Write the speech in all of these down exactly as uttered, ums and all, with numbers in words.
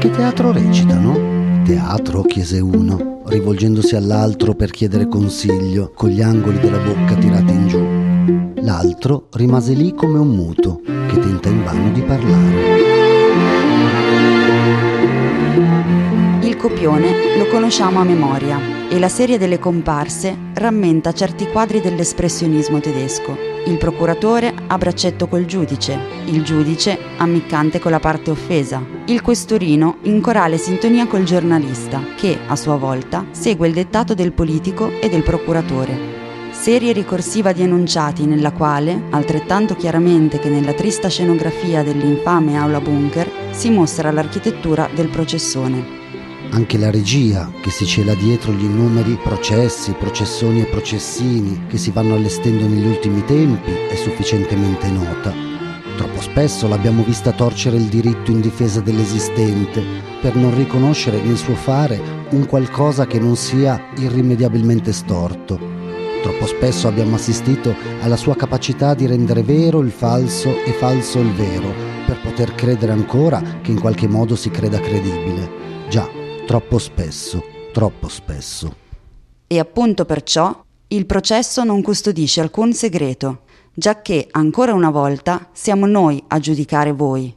Che teatro recitano? Teatro, chiese uno, rivolgendosi all'altro per chiedere consiglio, con gli angoli della bocca tirati in giù. L'altro rimase lì come un muto, che tenta invano di parlare. Il copione lo conosciamo a memoria e la serie delle comparse rammenta certi quadri dell'espressionismo tedesco. Il procuratore a braccetto col giudice, il giudice ammiccante con la parte offesa, il questurino in corale sintonia col giornalista che, a sua volta, segue il dettato del politico e del procuratore. Serie ricorsiva di enunciati nella quale, altrettanto chiaramente che nella trista scenografia dell'infame aula bunker, si mostra l'architettura del processone. Anche la regia, che si cela dietro gli innumeri processi, processoni e processini che si vanno allestendo negli ultimi tempi, è sufficientemente nota. Troppo spesso l'abbiamo vista torcere il diritto in difesa dell'esistente per non riconoscere nel suo fare un qualcosa che non sia irrimediabilmente storto. Troppo spesso abbiamo assistito alla sua capacità di rendere vero il falso e falso il vero, per poter credere ancora che in qualche modo si creda credibile. Già, troppo spesso, troppo spesso. E appunto perciò il processo non custodisce alcun segreto, giacché ancora una volta siamo noi a giudicare voi.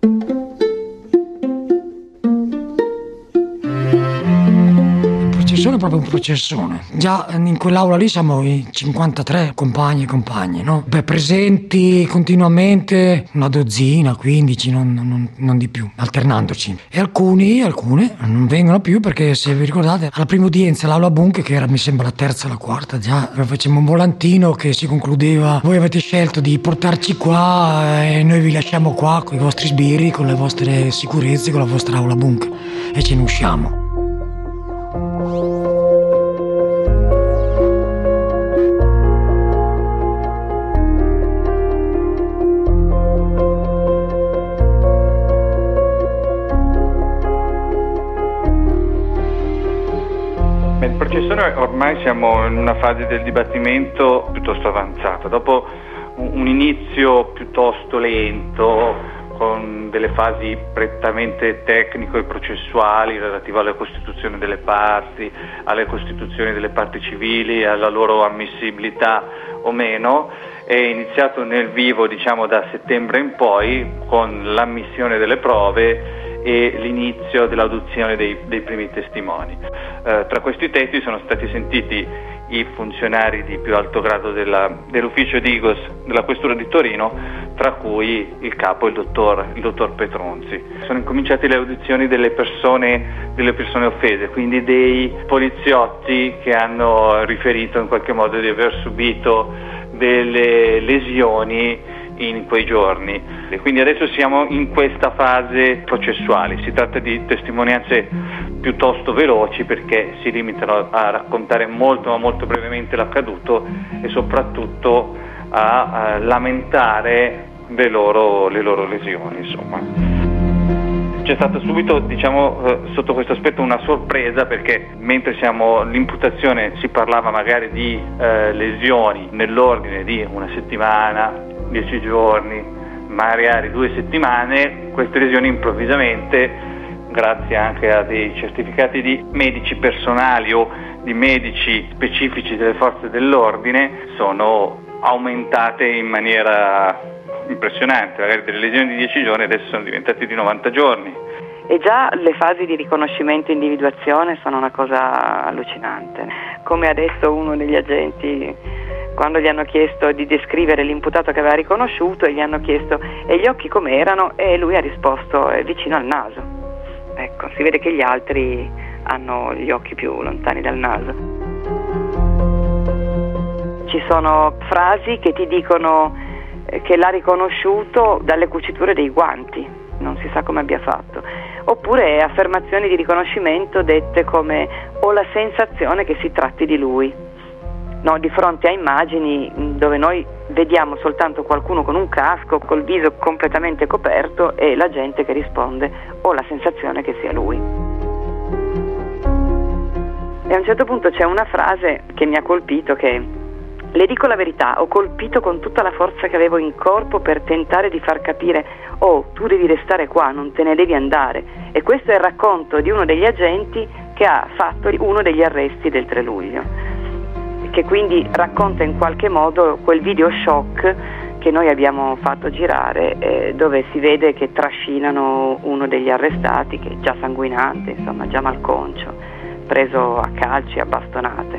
È proprio un processone. Già in quell'aula lì siamo in cinquantatré compagni e compagne, no? Beh, presenti continuamente una dozzina, quindici, non, non, non di più, alternandoci. E alcuni, alcune non vengono più perché, se vi ricordate, alla prima udienza l'aula bunker, che era mi sembra la terza o la quarta, già facevamo un volantino che si concludeva: voi avete scelto di portarci qua e noi vi lasciamo qua con i vostri sbirri, con le vostre sicurezze, con la vostra aula bunker, e ce ne usciamo. Ormai siamo in una fase del dibattimento piuttosto avanzata, dopo un inizio piuttosto lento, con delle fasi prettamente tecnico e processuali relative alla costituzione delle parti, alle costituzioni delle parti civili, alla loro ammissibilità o meno. È iniziato nel vivo, diciamo, da settembre in poi, con l'ammissione delle prove e l'inizio dell'audizione dei, dei primi testimoni. Eh, tra questi testi sono stati sentiti i funzionari di più alto grado della, dell'ufficio di I G O S della Questura di Torino, tra cui il capo, il dottor, il dottor Petronzi. Sono incominciate le audizioni delle persone, delle persone offese, quindi dei poliziotti che hanno riferito in qualche modo di aver subito delle lesioni in quei giorni. E quindi adesso siamo in questa fase processuale. Si tratta di testimonianze piuttosto veloci, perché si limitano a raccontare molto ma molto brevemente l'accaduto e soprattutto a, a lamentare le loro, le loro lesioni, insomma. C'è stata subito, diciamo, eh, sotto questo aspetto una sorpresa, perché mentre siamo l'imputazione si parlava magari di eh, lesioni nell'ordine di una settimana, dieci giorni, magari due settimane, queste lesioni improvvisamente, grazie anche a dei certificati di medici personali o di medici specifici delle forze dell'ordine, sono aumentate in maniera impressionante. Magari delle lesioni di dieci giorni adesso sono diventate di novanta giorni. E già le fasi di riconoscimento e individuazione sono una cosa allucinante. Come adesso uno degli agenti, quando gli hanno chiesto di descrivere l'imputato che aveva riconosciuto, e gli hanno chiesto e gli occhi com'erano, e lui ha risposto eh, vicino al naso. Ecco, si vede che gli altri hanno gli occhi più lontani dal naso. Ci sono frasi che ti dicono eh, che l'ha riconosciuto dalle cuciture dei guanti, non si sa come abbia fatto, oppure affermazioni di riconoscimento dette come ho la sensazione che si tratti di lui. No, di fronte a immagini dove noi vediamo soltanto qualcuno con un casco, col viso completamente coperto, e la gente che risponde ho la sensazione che sia lui. E a un certo punto c'è una frase che mi ha colpito, che Le dico la verità, ho colpito con tutta la forza che avevo in corpo per tentare di far capire: oh, tu devi restare qua, non te ne devi andare. E questo è il racconto di uno degli agenti che ha fatto uno degli arresti del tre luglio, che quindi racconta in qualche modo quel video shock che noi abbiamo fatto girare, eh, dove si vede che trascinano uno degli arrestati, che è già sanguinante, insomma già malconcio, preso a calci e a bastonate.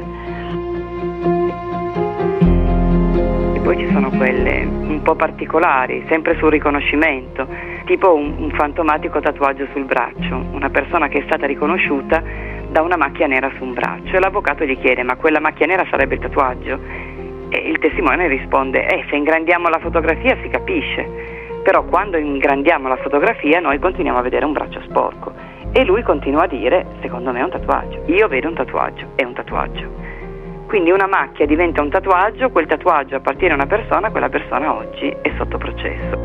E poi ci sono quelle un po' particolari, sempre sul riconoscimento, tipo un, un fantomatico tatuaggio sul braccio, una persona che è stata riconosciuta da una macchia nera su un braccio, e l'avvocato gli chiede: ma quella macchia nera sarebbe il tatuaggio? E il testimone risponde: eh, se ingrandiamo la fotografia si capisce, però quando ingrandiamo la fotografia noi continuiamo a vedere un braccio sporco. E lui continua a dire: secondo me è un tatuaggio, io vedo un tatuaggio, è un tatuaggio. Quindi una macchia diventa un tatuaggio, quel tatuaggio appartiene a una persona, quella persona oggi è sotto processo.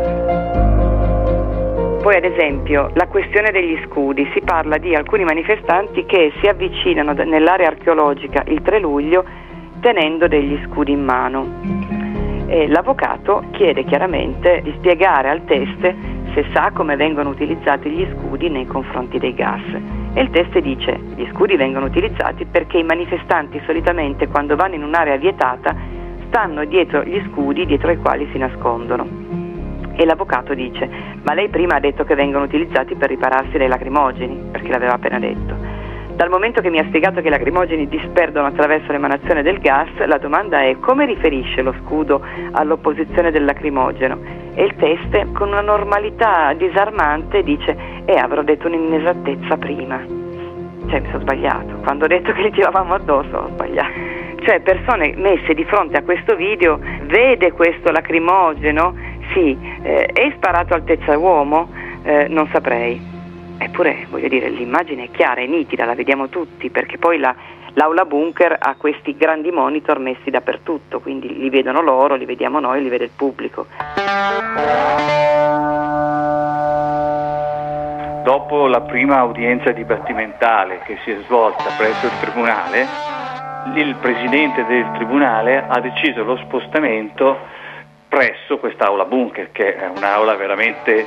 Poi ad esempio la questione degli scudi, si parla di alcuni manifestanti che si avvicinano nell'area archeologica il tre luglio tenendo degli scudi in mano. E l'avvocato chiede chiaramente di spiegare al teste se sa come vengono utilizzati gli scudi nei confronti dei gas. E il teste dice: gli scudi vengono utilizzati perché i manifestanti solitamente, quando vanno in un'area vietata, stanno dietro gli scudi dietro ai quali si nascondono. E l'avvocato dice: ma lei prima ha detto che vengono utilizzati per ripararsi dai lacrimogeni, perché l'aveva appena detto. Dal momento che mi ha spiegato che i lacrimogeni disperdono attraverso l'emanazione del gas, la domanda è: come riferisce lo scudo all'opposizione del lacrimogeno? E il teste, con una normalità disarmante, dice: eh, avrò detto un'inesattezza prima. Cioè, mi sono sbagliato. Quando ho detto che li tiravamo addosso, ho sbagliato. Cioè, persone messe di fronte a questo video: vede questo lacrimogeno? Sì. Eh, è sparato altezza uomo? Eh, non saprei. Eppure, voglio dire, l'immagine è chiara, è nitida, la vediamo tutti, perché poi la, l'aula bunker ha questi grandi monitor messi dappertutto, quindi li vedono loro, li vediamo noi, li vede il pubblico. Dopo la prima udienza dibattimentale che si è svolta presso il tribunale, il presidente del tribunale ha deciso lo spostamento presso quest'aula bunker, che è un'aula veramente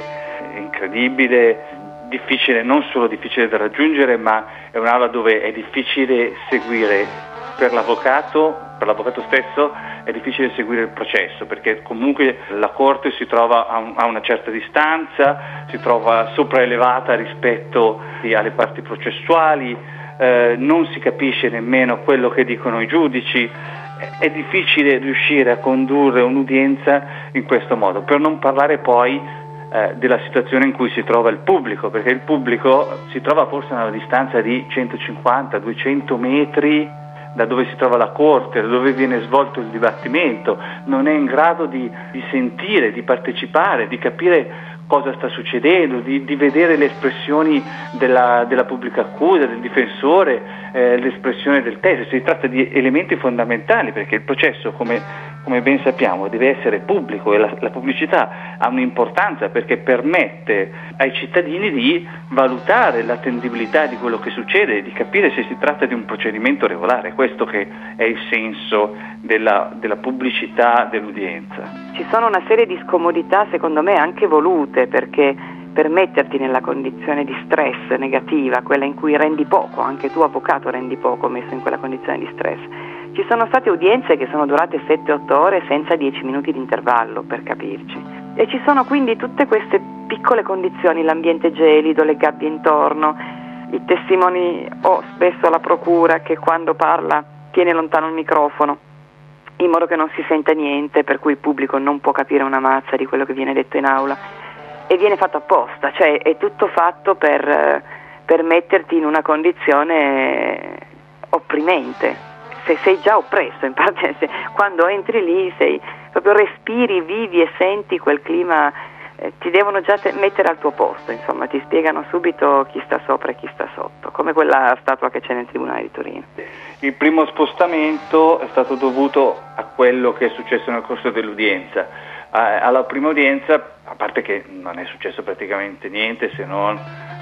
incredibile, difficile, non solo difficile da raggiungere, ma è un'aula dove è difficile seguire per l'avvocato, per l'avvocato stesso è difficile seguire il processo, perché comunque la corte si trova a, un, a una certa distanza, si trova sopraelevata rispetto alle parti processuali, eh, non si capisce nemmeno quello che dicono i giudici. È difficile riuscire a condurre un'udienza in questo modo, per non parlare poi della situazione in cui si trova il pubblico, perché il pubblico si trova forse a una distanza di centocinquanta duecento metri da dove si trova la corte, da dove viene svolto il dibattimento, non è in grado di, di sentire, di partecipare, di capire cosa sta succedendo, di, di vedere le espressioni della, della pubblica accusa, del difensore, eh, l'espressione del teste. Si tratta di elementi fondamentali, perché il processo, come, come ben sappiamo, deve essere pubblico, e la, la pubblicità ha un'importanza perché permette ai cittadini di valutare l'attendibilità di quello che succede e di capire se si tratta di un procedimento regolare. Questo che è il senso della, della pubblicità dell'udienza. Ci sono una serie di scomodità, secondo me anche volute, perché per metterti nella condizione di stress negativa, quella in cui rendi poco, anche tu avvocato rendi poco messo in quella condizione di stress. Ci sono state udienze che sono durate sette otto ore senza dieci minuti di intervallo, per capirci. E ci sono quindi tutte queste piccole condizioni, l'ambiente gelido, le gabbie intorno, i testimoni o spesso la procura che quando parla tiene lontano il microfono, in modo che non si senta niente, per cui il pubblico non può capire una mazza di quello che viene detto in aula, e viene fatto apposta, cioè è tutto fatto per, per metterti in una condizione opprimente. Se sei già oppresso, in parte, se, quando entri lì sei proprio respiri, vivi e senti quel clima, eh, ti devono già te- mettere al tuo posto, insomma, ti spiegano subito chi sta sopra e chi sta sotto, come quella statua che c'è nel Tribunale di Torino. Il primo spostamento è stato dovuto a quello che è successo nel corso dell'udienza. Alla prima udienza, a parte che non è successo praticamente niente se non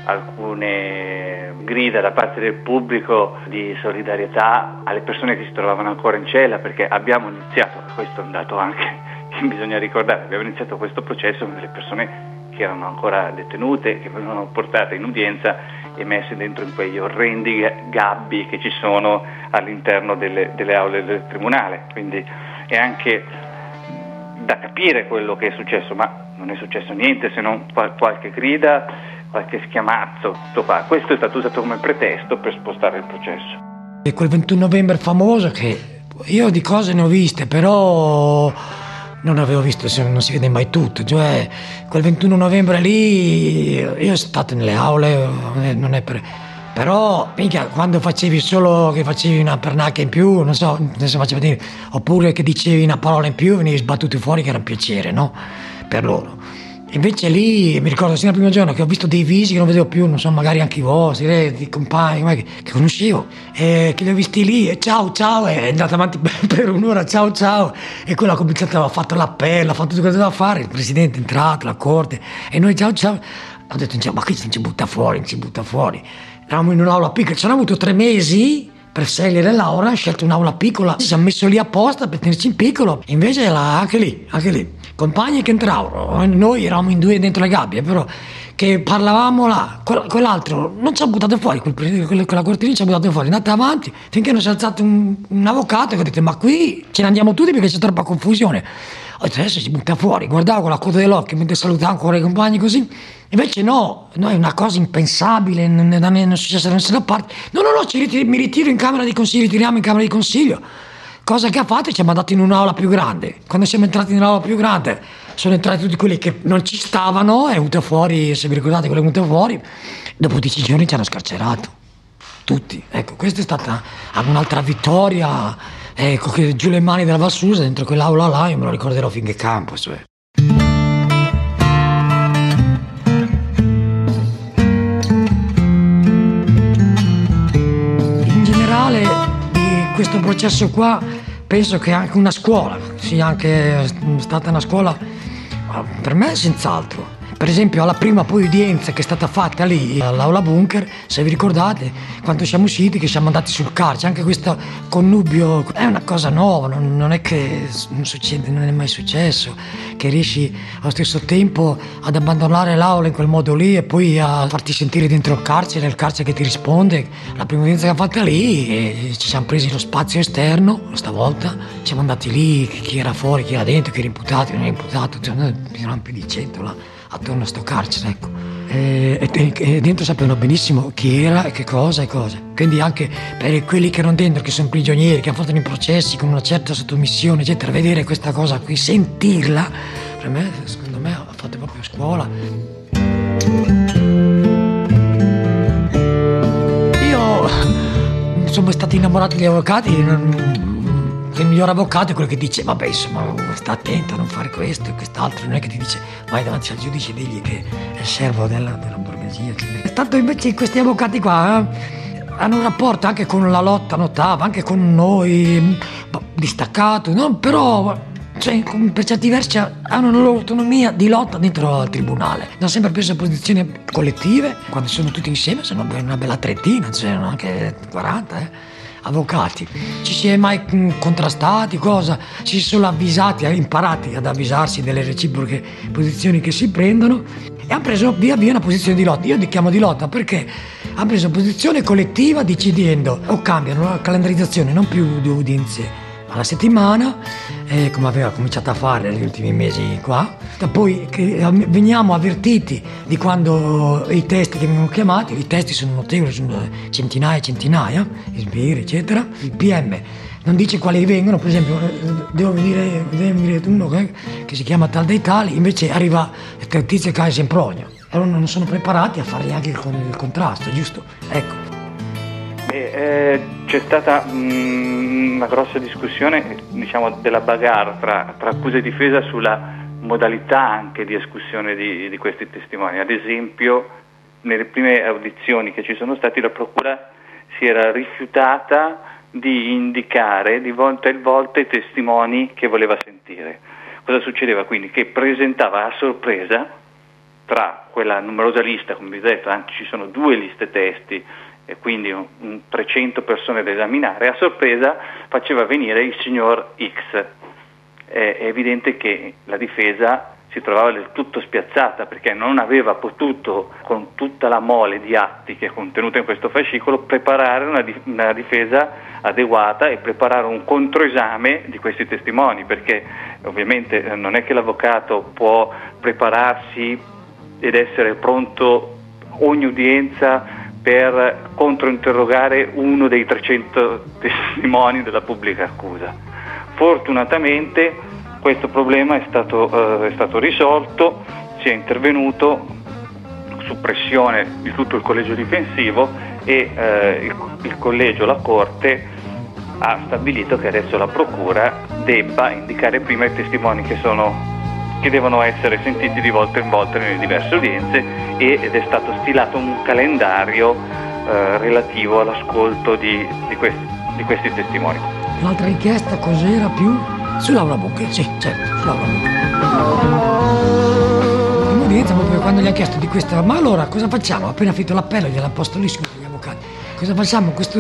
alcune grida da parte del pubblico di solidarietà alle persone che si trovavano ancora in cella, perché abbiamo iniziato, questo è un dato anche che bisogna ricordare, abbiamo iniziato questo processo con delle persone che erano ancora detenute, che venivano portate in udienza e messe dentro in quegli orrendi gabbi che ci sono all'interno delle, delle aule del tribunale, quindi è anche da capire quello che è successo, ma non è successo niente se non qualche grida, qualche schiamazzo. Questo è stato usato come pretesto per spostare il processo. E quel ventuno novembre famoso, che io di cose ne ho viste, però non avevo visto, non si vede mai tutto, cioè quel ventuno novembre lì io sono stato nelle aule, non è per... però mica quando facevi solo che facevi una pernacchia in più, non so, adesso faccio vedere, oppure che dicevi una parola in più, venivi sbattuti fuori, che era un piacere, no? Per loro. Invece lì mi ricordo sin dal primo giorno che ho visto dei visi che non vedevo più, non so, magari anche i vostri, eh, di compagni che, che conoscevo, e che li ho visti lì, e ciao ciao, e è andato avanti per un'ora, ciao ciao, e quello ha cominciato, ha fatto l'appello, ha fatto tutto quello che doveva fare, il presidente è entrato, la corte, e noi ciao ciao, ho detto ma qui non ci butta fuori, non ci butta fuori. Eravamo in un'aula piccola, ci hanno avuto tre mesi per scegliere l'aula, hanno scelto un'aula piccola, ci hanno messo lì apposta per tenerci in piccolo, invece là, anche lì, anche lì, compagni che entravano, noi eravamo in due dentro le gabbie, però che parlavamo là, quell'altro non ci ha buttato fuori, quel, quella cortina ci ha buttato fuori, andate avanti, finché non si è alzato un, un avvocato che ha detto ma qui ce ne andiamo tutti perché c'è troppa confusione. Ho detto adesso si butta fuori, guardavo con la coda dell'occhio mentre salutavo ancora i compagni così, invece no, no, è una cosa impensabile, non, non è successo da nessuna parte. No, no, no, ci ritiro, mi ritiro in camera di consiglio, ritiriamo in camera di consiglio. Cosa che ha fatto? Ci ha mandato in un'aula più grande. Quando siamo entrati nell'aula più grande sono entrati tutti quelli che non ci stavano, è venuto fuori, se vi ricordate quello è venuto fuori, dopo dieci giorni ci hanno scarcerato. Tutti. Ecco, questa è stata un'altra vittoria, ecco, che giù le mani della Valsusa dentro quell'aula là, io me lo ricorderò finché campo. Cioè. In generale di questo processo qua penso che anche una scuola sia anche stata una scuola, per me senz'altro. Per esempio alla prima poi udienza che è stata fatta lì all'aula bunker, se vi ricordate, quando siamo usciti che siamo andati sul carcere, anche questo connubio è una cosa nuova, non, non è che non succede, non è mai successo, che riesci allo stesso tempo ad abbandonare l'aula in quel modo lì e poi a farti sentire dentro il carcere, il carcere che ti risponde. La prima udienza che abbiamo fatta lì e ci siamo presi lo spazio esterno, stavolta siamo andati lì, chi era fuori, chi era dentro, chi era imputato, chi non era imputato, cioè, noi eravamo più di cento là attorno a sto carcere, ecco, e, e, e dentro sapevano benissimo chi era e che cosa e cose, quindi anche per quelli che erano dentro, che sono prigionieri, che hanno fatto i processi con una certa sottomissione eccetera, vedere questa cosa qui, sentirla, per me, secondo me ha fatto proprio scuola. Io sono mai stato innamorato degli avvocati, non, il miglior avvocato è quello che dice vabbè insomma sta attento a non fare questo e quest'altro, non è che ti dice vai davanti al giudice e digli che è il servo della, della borghesia. Tanto invece questi avvocati qua eh, hanno un rapporto anche con la lotta notava, anche con noi distaccato, no? Però cioè, per certi versi hanno una loro autonomia di lotta dentro al tribunale, hanno sempre preso posizioni collettive quando sono tutti insieme, sono una bella trettina, c'erano anche quaranta eh. avvocati, ci si è mai contrastati, cosa? Ci si sono avvisati, imparati ad avvisarsi delle reciproche posizioni che si prendono e hanno preso via via una posizione di lotta. Io li chiamo di lotta perché hanno preso posizione collettiva decidendo o cambiano la calendarizzazione, non più due udienze alla settimana, eh, come aveva cominciato a fare negli ultimi mesi qua, poi che veniamo avvertiti di quando i testi che vengono chiamati, i testi sono notevoli, sono centinaia e centinaia, sbirri eccetera, il P M non dice quali vengono, per esempio devo venire, deve venire uno che, che si chiama tal dei tali, invece arriva il tizio che ha il Sempronio, e non sono preparati a fare neanche il, il contrasto, giusto? Ecco. Beh, eh, c'è stata mh, una grossa discussione, diciamo, della bagarre tra, tra accusa e difesa sulla modalità anche di escussione di, di questi testimoni. Ad esempio, nelle prime audizioni che ci sono state, la procura si era rifiutata di indicare di volta in volta i testimoni che voleva sentire. Cosa succedeva quindi? Che presentava a sorpresa tra quella numerosa lista, come vi ho detto, anzi ci sono due liste testi e quindi un, un trecento persone da esaminare, a sorpresa faceva venire il signor X. È evidente che la difesa si trovava del tutto spiazzata perché non aveva potuto, con tutta la mole di atti che è contenuta in questo fascicolo, preparare una, di- una difesa adeguata e preparare un controesame di questi testimoni, perché ovviamente non è che l'avvocato può prepararsi ed essere pronto ogni udienza per controinterrogare uno dei trecento testimoni della pubblica accusa. Fortunatamente questo problema è stato, eh, è stato risolto, si è intervenuto su pressione di tutto il collegio difensivo e eh, il, il collegio, la Corte, ha stabilito che adesso la Procura debba indicare prima i testimoni che, sono, che devono essere sentiti di volta in volta nelle diverse udienze ed è stato stilato un calendario eh, relativo all'ascolto di, di, questi, di questi testimoni. L'altra richiesta cos'era più? Sull'Aula Bunker, sì, certo, sull'Aula Bunker. In udienza proprio quando gli ha chiesto di questa, ma allora cosa facciamo? Appena finito l'appello gliel'ha posto lì su gli avvocati. Cosa facciamo? Questa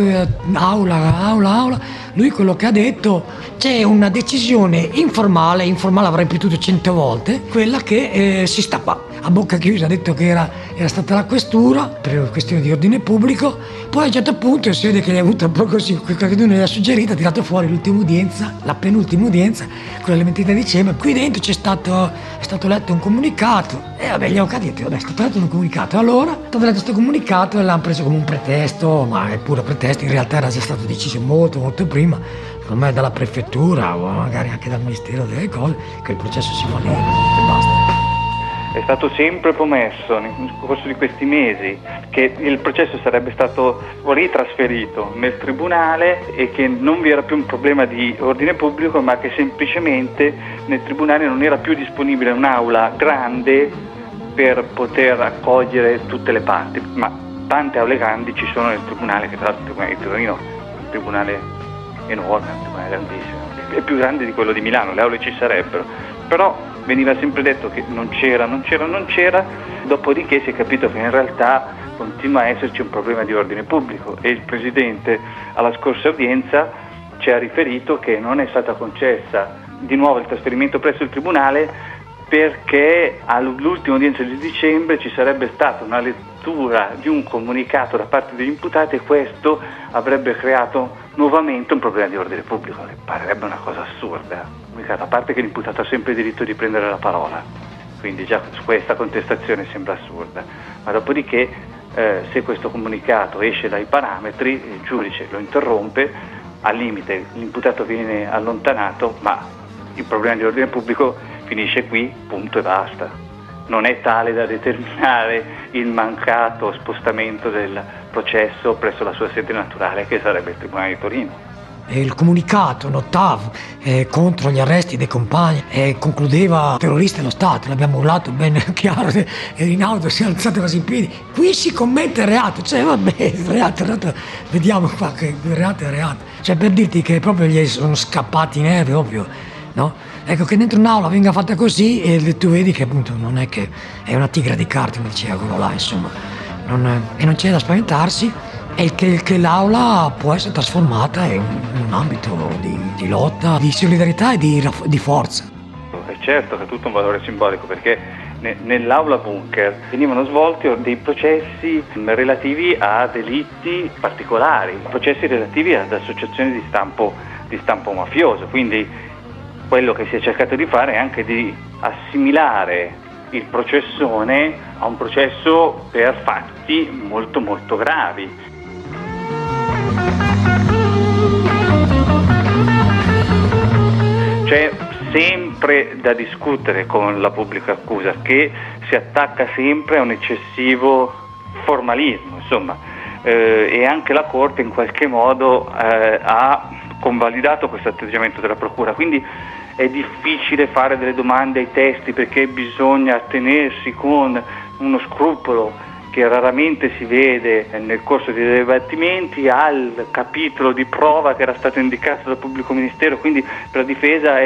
aula, aula, aula. Lui quello che ha detto, c'è una decisione informale, informale avrà ripetuto cento volte, quella che eh, si sta qua. A bocca chiusa ha detto che era, era stata la questura per questione di ordine pubblico, poi a un certo punto si vede che gli è avuto un po' così, qualcuno gli ha suggerito, ha tirato fuori l'ultima udienza, la penultima udienza, quella del ventidue dicembre, qui dentro c'è stato, è stato letto un comunicato, e vabbè gli avvocati hanno detto, vabbè è stato letto un comunicato, allora è stato letto questo comunicato e l'hanno preso come un pretesto, ma è pure pretesto, in realtà era già stato deciso molto molto prima, secondo me dalla prefettura o magari anche dal Ministero delle cose, che il processo si va lì e basta. È stato sempre promesso nel corso di questi mesi che il processo sarebbe stato ritrasferito nel tribunale e che non vi era più un problema di ordine pubblico, ma che semplicemente nel tribunale non era più disponibile un'aula grande per poter accogliere tutte le parti. Ma tante aule grandi ci sono nel tribunale, che tra l'altro il tribunale di Torino è un tribunale enorme, un tribunale grandissimo, è più grande di quello di Milano, le aule ci sarebbero, però veniva sempre detto che non c'era, non c'era, non c'era, dopodiché si è capito che in realtà continua a esserci un problema di ordine pubblico e il Presidente alla scorsa udienza ci ha riferito che non è stata concessa di nuovo il trasferimento presso il Tribunale perché all'ultima udienza di dicembre ci sarebbe stata una lettura di un comunicato da parte degli imputati e questo avrebbe creato nuovamente un problema di ordine pubblico, che parerebbe una cosa assurda. A parte che l'imputato ha sempre il diritto di prendere la parola, quindi già questa contestazione sembra assurda, ma dopodiché eh, se questo comunicato esce dai parametri, il giudice lo interrompe, al limite l'imputato viene allontanato, ma il problema di ordine pubblico finisce qui, punto e basta. Non è tale da determinare il mancato spostamento del processo presso la sua sede naturale, che sarebbe il Tribunale di Torino. Il comunicato notav eh, contro gli arresti dei compagni eh, concludeva terroristi dello Stato, l'abbiamo urlato ben chiaro, e Rinaldo si è alzato quasi in piedi, qui si commette reato, cioè vabbè, il reato, il reato, vediamo qua che il reato è reato, cioè per dirti che proprio gli sono scappati i nervi, ovvio, no? Ecco che dentro un'aula venga fatta così e tu vedi che appunto non è che è una tigre di carte, come diceva quello là, insomma, non è, e non c'è da spaventarsi. E che, che l'aula può essere trasformata in un, un ambito di, di lotta, di solidarietà e di, di forza. È certo che è tutto un valore simbolico perché ne, nell'aula bunker venivano svolti dei processi relativi a delitti particolari, processi relativi ad associazioni di stampo, di stampo mafioso, quindi quello che si è cercato di fare è anche di assimilare il processone a un processo per fatti molto molto gravi. C'è sempre da discutere con la pubblica accusa che si attacca sempre a un eccessivo formalismo, insomma, eh, e anche la Corte in qualche modo eh, ha convalidato questo atteggiamento della Procura, quindi è difficile fare delle domande ai testi perché bisogna attenersi con uno scrupolo che raramente si vede nel corso dei dibattimenti al capitolo di prova che era stato indicato dal pubblico ministero, quindi per la difesa è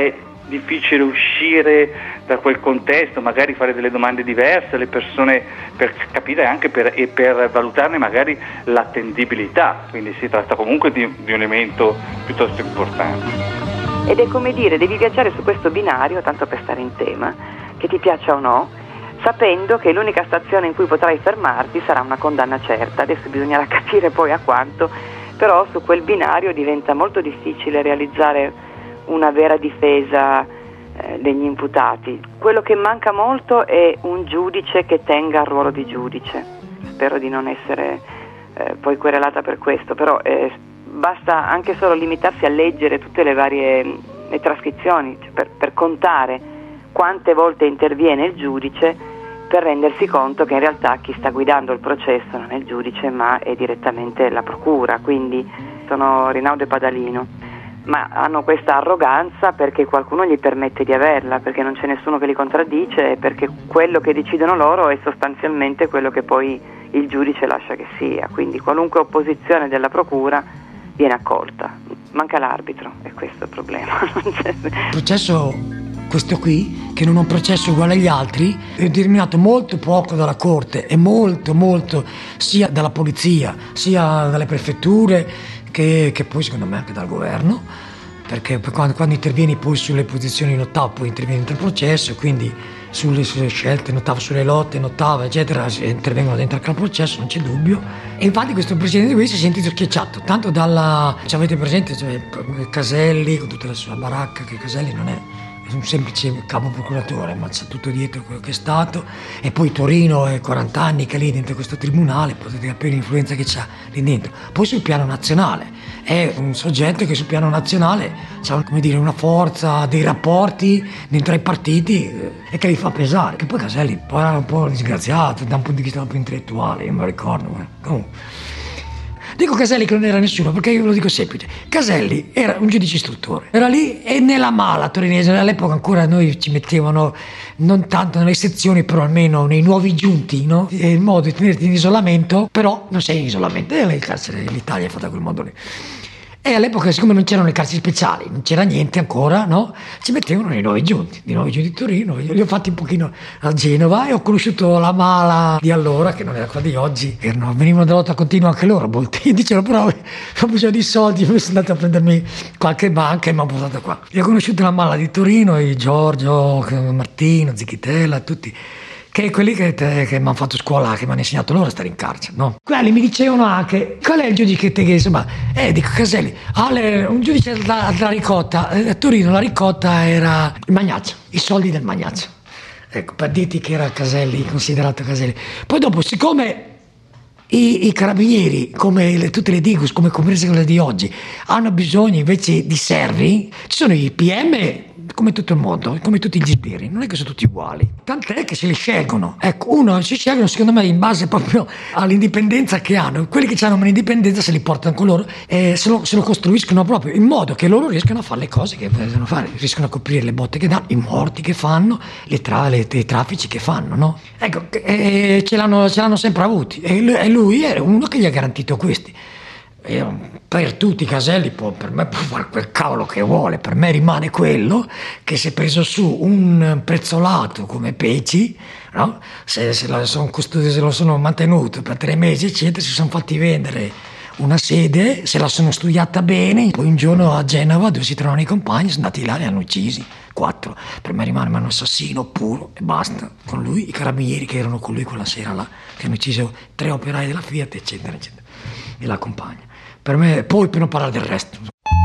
difficile uscire da quel contesto, magari fare delle domande diverse alle persone per capire anche per, e per valutarne magari l'attendibilità, quindi si tratta comunque di, di un elemento piuttosto importante. Ed è come dire, devi viaggiare su questo binario, tanto per stare in tema, che ti piaccia o no, sapendo che l'unica stazione in cui potrai fermarti sarà una condanna certa. Adesso bisognerà capire poi a quanto, però su quel binario diventa molto difficile realizzare una vera difesa eh, degli imputati. Quello che manca molto è un giudice che tenga il ruolo di giudice. Spero di non essere eh, poi querelata per questo, però eh, basta anche solo limitarsi a leggere tutte le varie le trascrizioni, cioè per, per contare quante volte interviene il giudice, per rendersi conto che in realtà chi sta guidando il processo non è il giudice ma è direttamente la procura. Quindi sono Rinaudo e Padalino, ma hanno questa arroganza perché qualcuno gli permette di averla, perché non c'è nessuno che li contraddice e perché quello che decidono loro è sostanzialmente quello che poi il giudice lascia che sia. Quindi qualunque opposizione della procura viene accolta, manca l'arbitro e questo è il problema. Il processo, questo qui, che non è un processo uguale agli altri, è determinato molto poco dalla Corte e molto molto sia dalla polizia sia dalle prefetture che, che poi secondo me anche dal governo, perché quando, quando intervieni poi sulle posizioni in ottava poi intervieni nel processo, quindi sulle, sulle scelte in ottava, sulle lotte in ottava eccetera, intervengono dentro anche al processo, non c'è dubbio. E infatti questo presidente qui si è sentito schiacciato tanto dalla, cioè, avete presente, cioè, Caselli con tutta la sua baracca, che Caselli non è un semplice capo procuratore, ma c'è tutto dietro quello che è stato, e poi Torino è quaranta anni che è lì dentro questo tribunale, potete capire l'influenza che c'ha lì dentro. Poi sul piano nazionale è un soggetto che sul piano nazionale ha, come dire, una forza, dei rapporti dentro ai partiti e che li fa pesare, che poi Caselli poi era un po' disgraziato da un punto di vista un po' intellettuale, io me lo ricordo, ma comunque. Dico Caselli che non era nessuno perché io ve lo dico semplice. Caselli era un giudice istruttore, era lì e nella mala torinese, all'epoca ancora noi ci mettevano non tanto nelle sezioni però almeno nei nuovi giunti, no? Il modo di tenerti in isolamento, però non sei in isolamento, e il carcere, l'Italia è fatta a quel modo lì. E all'epoca, siccome non c'erano le carceri speciali, non c'era niente ancora, no? Ci mettevano nei nuovi giunti, nei nuovi giunti di Torino. Io li ho fatti un pochino a Genova e ho conosciuto la mala di allora, che non era quella di oggi, erano, venivano da lotta continua anche loro, molti dicevano però ho bisogno di soldi, sono andato a prendermi qualche banca e mi hanno portato qua. Io ho conosciuto la mala di Torino, e Giorgio, Martino, Zichitella, tutti, che quelli che, che mi hanno fatto scuola, che mi hanno insegnato loro a stare in carcere, no? Quelli mi dicevano anche, qual è il giudice che, insomma, eh, dico Caselli, ah, le, un giudice della, della ricotta, a Torino la ricotta era il Magnaccio, i soldi del Magnaccio. Ecco, per dirti che era Caselli, considerato Caselli. Poi dopo, siccome i, i carabinieri, come le, tutte le Digus, come comprese quelle di oggi, hanno bisogno invece di servi, ci sono i P M come tutto il mondo, come tutti i gestiri, non è che sono tutti uguali, tant'è che se li scelgono. Ecco, uno si scelgono secondo me in base proprio all'indipendenza che hanno. Quelli che hanno un'indipendenza se li portano con loro e se lo, se lo costruiscono proprio in modo che loro riescano a fare le cose che devono fare, riescono a coprire le botte che danno, i morti che fanno, le tra, le, i traffici che fanno, no? Ecco, e ce l'hanno, ce l'hanno sempre avuti e lui, e lui è uno che gli ha garantito questi. E per tutti i Caselli può, per me può fare quel cavolo che vuole, per me rimane quello che si è preso su un prezzolato come Peci, no? se, se, lo sono custodi, se lo sono mantenuto per tre mesi eccetera, si sono fatti vendere una sede, se la sono studiata bene, poi un giorno a Genova dove si trovano i compagni, sono andati là e li hanno uccisi, quattro. Per me rimane un assassino puro e basta, con lui i carabinieri che erano con lui quella sera là, che hanno ucciso tre operai della Fiat eccetera eccetera, e la compagna. Per me, poi per non parlare del resto.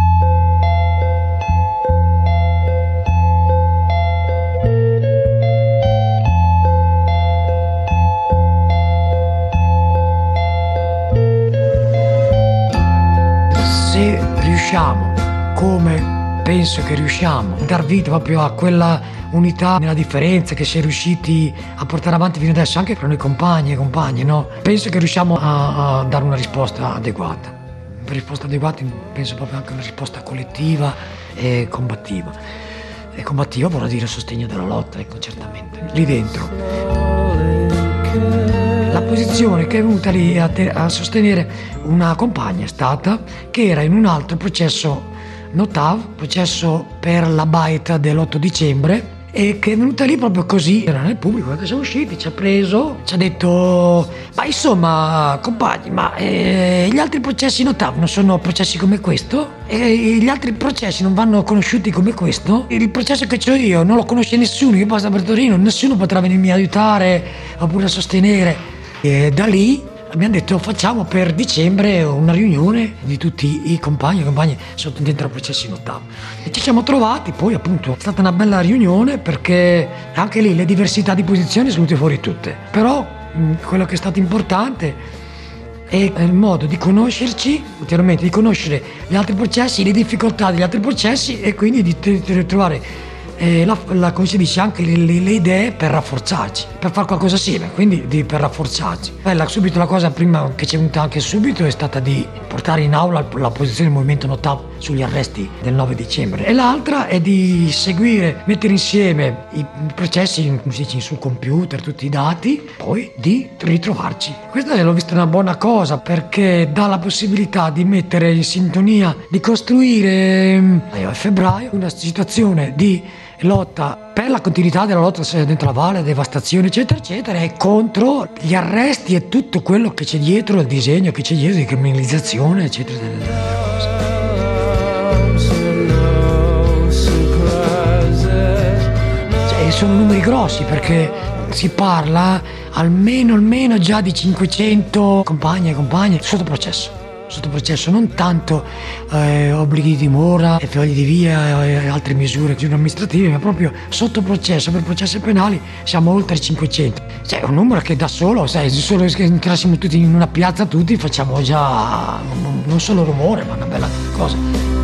Se riusciamo, come penso che riusciamo, a dar vita proprio a quella unità nella differenza che si è riusciti a portare avanti fino adesso, anche per noi compagni e compagni, no? Penso che riusciamo a, a dare una risposta adeguata. Per risposta adeguata penso proprio anche una risposta collettiva e combattiva. E combattiva vuol dire sostegno della lotta, ecco, certamente. Lì dentro. La posizione che è venuta lì a, te- a sostenere una compagna è stata che era in un altro processo Notav, processo per la baita dell'otto dicembre, e che è venuta lì proprio così, era nel pubblico, che siamo usciti, ci ha preso, ci ha detto: ma insomma compagni, ma eh, gli altri processi Notav non sono processi come questo? E gli altri processi non vanno conosciuti come questo? Il processo che ho io non lo conosce nessuno, io passo per Torino, nessuno potrà venirmi a aiutare oppure a sostenere. E da lì abbiamo detto: facciamo per dicembre una riunione di tutti i compagni e compagni sotto dentro i processi Notav. E ci siamo trovati, poi appunto è stata una bella riunione, perché anche lì le diversità di posizioni sono venute fuori tutte. Però mh, quello che è stato importante è il modo di conoscerci, ulteriormente di conoscere gli altri processi, le difficoltà degli altri processi, e quindi di, di, di trovare E la, la, come si dice, anche le, le, le idee per rafforzarci, per fare qualcosa assieme, quindi di, per rafforzarci. Bella, subito la cosa prima che ci è venuta anche subito è stata di portare in aula la posizione del movimento Notav sugli arresti del nove dicembre, e l'altra è di seguire, mettere insieme i processi, come si dice, sul computer, tutti i dati, poi di ritrovarci. Questa l'ho vista una buona cosa, perché dà la possibilità di mettere in sintonia, di costruire a febbraio una situazione di lotta per la continuità della lotta dentro la valle, devastazione eccetera eccetera, e contro gli arresti e tutto quello che c'è dietro il disegno, che c'è dietro di criminalizzazione eccetera delle, delle cose. Cioè, sono numeri grossi, perché si parla almeno almeno già di cinquecento compagni e compagne sotto processo. Sotto processo, non tanto eh, obblighi di dimora e fogli di via e altre misure amministrative, ma proprio sotto processo, per processi penali siamo oltre cinquecento. Cioè, è un numero che da solo, sai, se solo entrassimo tutti in una piazza tutti facciamo già non solo rumore, ma una bella cosa.